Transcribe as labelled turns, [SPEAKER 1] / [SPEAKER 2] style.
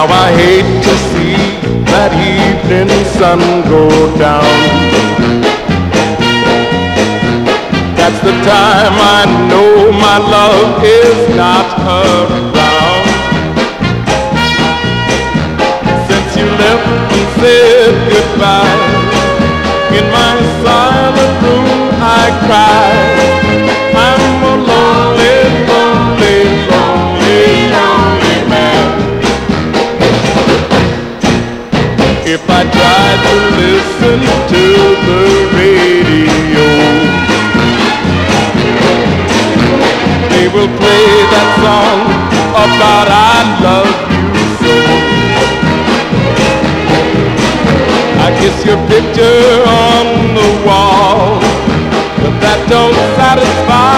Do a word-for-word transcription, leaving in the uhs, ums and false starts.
[SPEAKER 1] Now I hate to see that evening sun go down. That's the time I know my love is not around. Since you left and said goodbye, in my silent room I cry. I'm a lonely, lonely, lonely, lonely man. If I tried to listen to the radio, they will play that song about I love you so. I kiss your picture on the wall, but that don't satisfy.